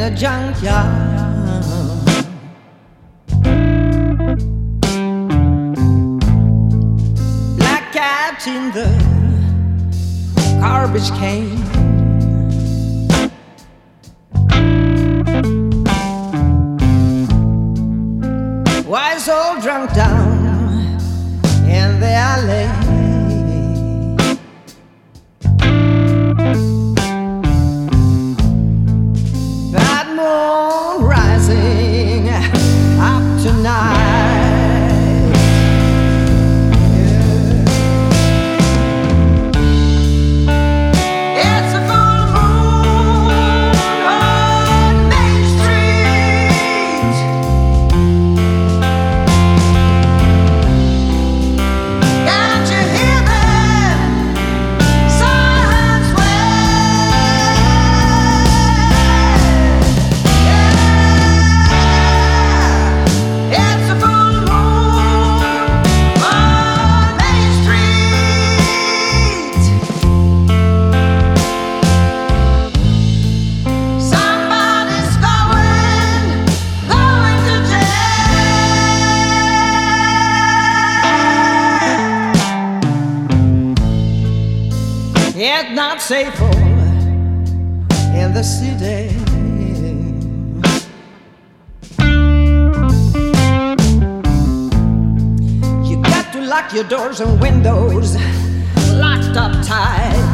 a junkyard. Black cat in the garbage can. Why so drunk down in the alley? That moon rising up tonight. Yeah. It's a full moon on Main Street. Can't you hear them sirens wail? Yeah, it's a full moon on Main Street. Somebody's going to jail. It's not safe in the city. You got to lock your doors and windows, locked up tight.